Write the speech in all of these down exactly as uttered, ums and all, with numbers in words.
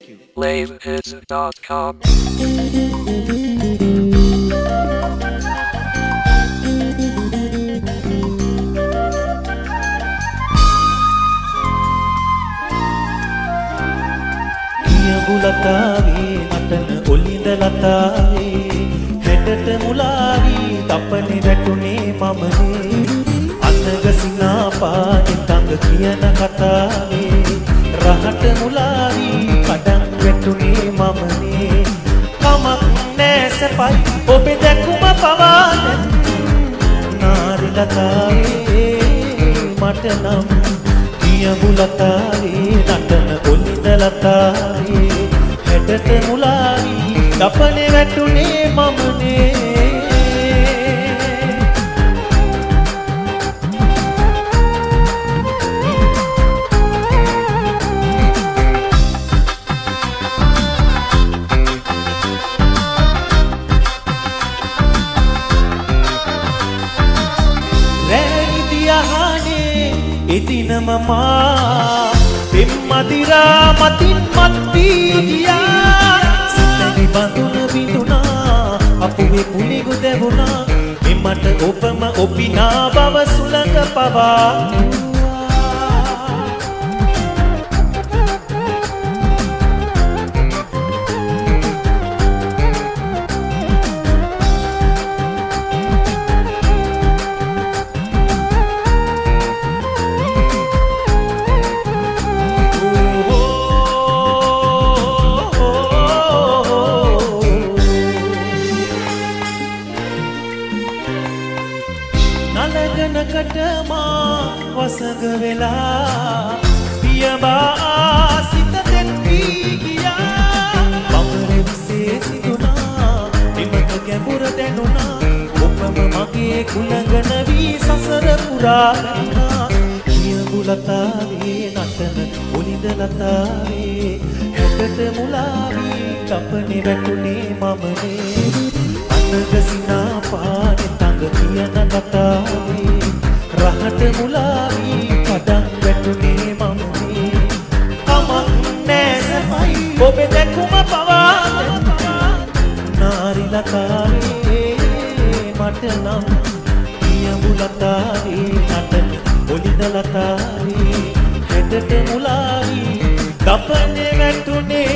you. Lavehits dot com. ලතාවේ නටන ඔලිඳ ලතාවේ හැඩට මුලාවී තපනේ වැටුනේ මමනේ අනගසිනා පානේ තඟ කියන කතාවේ රහට මුලාවී පඩම් වැටුනේ මමනේ කමක් නෑ සපයි ඔබේ දැකුම පවාද නාරි ලතාවේ මට නම් කියඹු ලතාවේ නටන ඔලිඳ ලතාවේ හැඩට මුලාවී දපනේ වැටුනේ මමනේ එදිනම මා පෙම්මදිරා මතින් මත් වී ගියා සිතේ බඳුන බිඳුනා අපුවේ පුලිගු දෙවුනා එමට ඔබම ඔබිනා බව සුළඟ පවා නලගනකටමා වසඟ වෙලා පියඹා සිත දෙත්වී ගියා බඹරෙවිසේ සිදුනා එමක ගැඹුර දැනුණා ඔබම මගේ කුලඟන වී සසර පුරා ගන්නා කියඹු ලතාවේ නටන ඔලිඳ ලතාවේ හැඩට මුලාවී තපනේ වැටුනේ මමනේ අනගසිනා පානේ තඟ කියන කතාවේ රහට මුලාවී පඩම් වැටුනේ මමනේ කමක් නෑ සපයි ඔබේ දැකුම පවාද නාරි ලතාවේ මට නම් කියඹු ලතාවේ නටන ඔලිඳ ලතාවේ හැඩට මුලාවී දපනේ වැටුනේ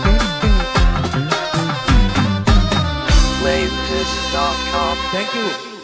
Lavehits dot com. Thank you.